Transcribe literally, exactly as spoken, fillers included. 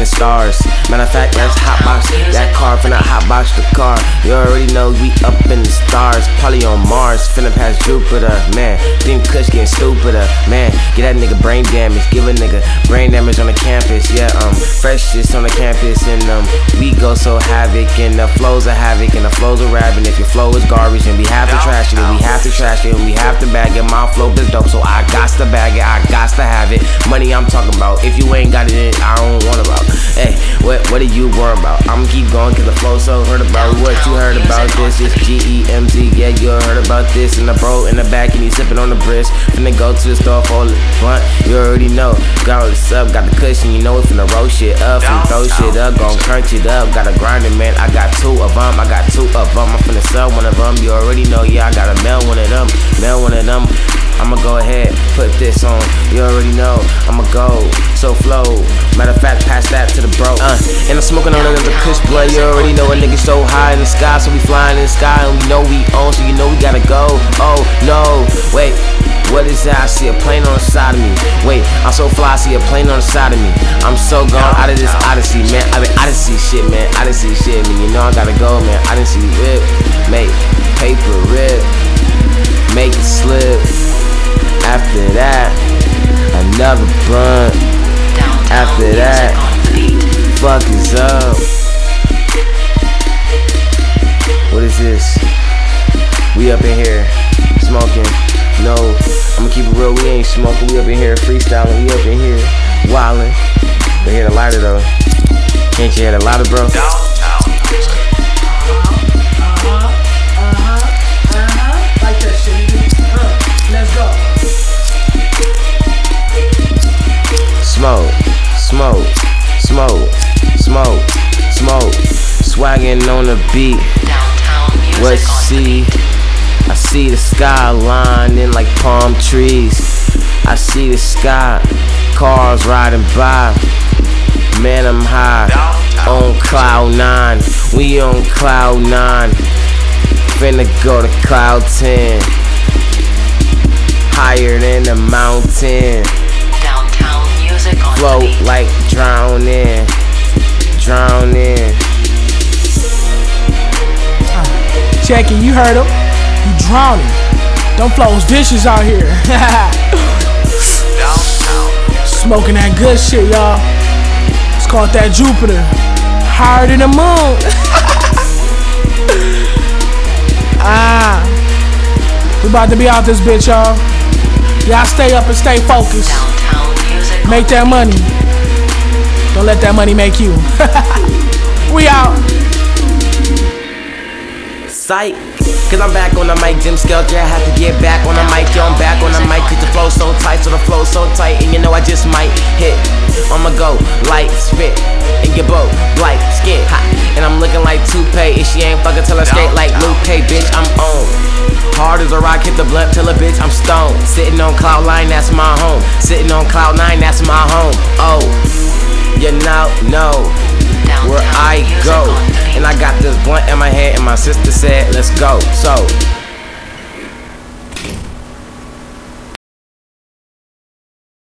the stars. Matter of fact, let's hotbox that car, finna hotbox the car. You already know we up in the stars, probably on Mars, finna pass Jupiter. Man, think Kush getting stupider. Man, get that nigga brain damage, give a nigga brain damage on the campus. Yeah, um, freshest on the campus, and um, we go so havoc, and the flows are havoc, and the flows are rapping. If your flow is garbage, and we have to trash it, and we have to trash it, and we have to bag it. My flow is dope, so I got to bag it, I got to have it. Money I'm talking about, if you ain't got it, I don't want about. Hey, what what are you worried about? I'ma keep going, cause the flow so heard about. What you heard about this is G E M Z, yeah, you heard about this. And the bro in the back, and he's sipping on the brisk. Finna go to the store for a blunt, you already know. Got all this up, got the cushion, you know we finna roll shit up, finna throw shit up, gon' crunch it up. Gotta grind it, man, I got two of them, I got two of them. I'm finna sell one of them, you already know, yeah, I gotta mail one of them, mail one of them. I'ma go ahead, put this on, you already know, I'ma go, so flow. Matter of fact, pass that to the bro. Uh, and I'm smoking on another Kush blood, you already know a nigga so high in the sky, so we flying in the sky, and we know we on, so you know we gotta go. Oh, no, wait, what is that? I see a plane on the side of me. Wait, I'm so fly, I see a plane on the side of me. I'm so gone out of this odyssey, man. I mean, odyssey shit, man, odyssey shit, man. You know I gotta go, man. I didn't see rip, make paper rip, make it slip. After that, another blunt. After that, fuck is up. What is this? We up in here smoking. No, I'ma keep it real. We ain't smoking. We up in here freestyling. We up in here wildin'. But hear the lighter though. Can't you hear the lighter, bro? Smoke, smoke, smoke, smoke, smoke, swaggin' on the beat. What you see? I see the sky lining like palm trees. I see the sky, cars riding by. Man, I'm high, on cloud nine. We on cloud nine. Finna go to cloud ten. Higher than the mountain. Float like drowning, drowning. Check it, you heard him. You drowning. Them flows vicious out here. Smoking that good shit, y'all. It's called that Jupiter. Higher than the moon. Ah, we about to be out this bitch, y'all. Y'all stay up and stay focused. Make that money. Don't let that money make you. We out. Psych. Cause I'm back on the mic, Jim Skelter, I had to get back on the mic. Yo, I'm back on the mic, cause the flow so tight, so the flow so tight. And you know I just might hit, I'ma go, light, spit, and get both, light, skin, hot. And I'm looking like toupee, if she ain't fucking tell her skate like Luke, hey bitch, I'm on. Hard as a rock, hit the blunt, tell a bitch I'm stoned. Sitting on cloud nine, that's my home. Sitting on cloud nine, that's my home. Oh, you now know where I go. And I got this blunt in my head, and my sister said, let's go. So